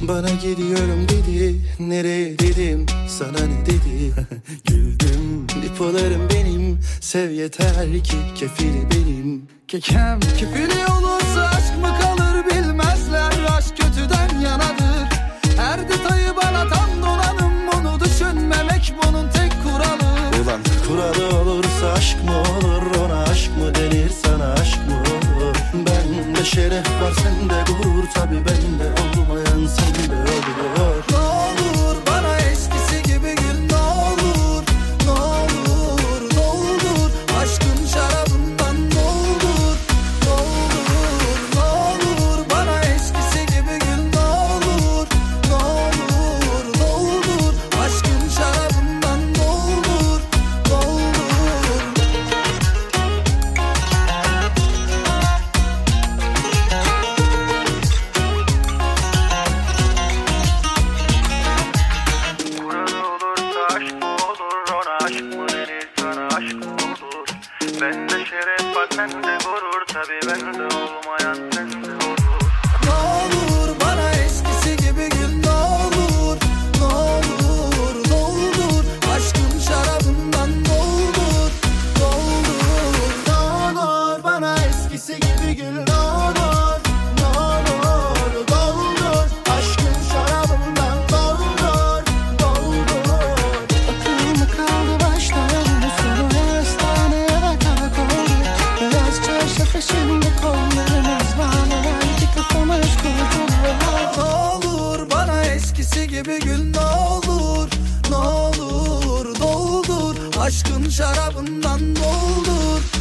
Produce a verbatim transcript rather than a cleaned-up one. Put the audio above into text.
Bana gidiyorum dedi, nereye dedim, sana ne dedi. Güldüm, bipolarım benim, sev yeter ki kefili benim. Kekem kefili olursa aşk mı kalır bilmezler, aşk kötüden yanadır. Her detayı bana tam donanım, onu düşünmemek bunun tek kuralı. Ulan kuralı olursa aşk mı olur, ona aşk mı denir, sana aşk mı olur. Bende şeref var sende gurur, tabi bende olmayan sende olur. Ne olur bana eskisi gibi gül, ne olur, ne olur, ne olur. Aşkın şarabından ne olur, ne olur, ne olur. Bana eskisi gibi gül, ne olur, ne olur, ne olur. Aşkın şarabından ne olur, ne olur. Bende şeref var sende gurur, tabi bende olmayan sende olur. Ne olur bana eskisi gibi gül, ne olur, ne olur, ne olur. Aşkın şarabından ne olur, ne olur, ne olur. Bana eskisi gibi gül, ne olur, ne olur, ne olur. Aşkın şarabından ne olur, ne olur. Akıl mı kaldı baştan sonu, hastaneye bakarak olduk. Beyaz çarşaf şimdi kollarımız bağlanan ki kafamız kurtulur. Ne olur bana eskisi gibi gül, ne olur, ne olur, ne olur. Aşkın şarabından ne olur.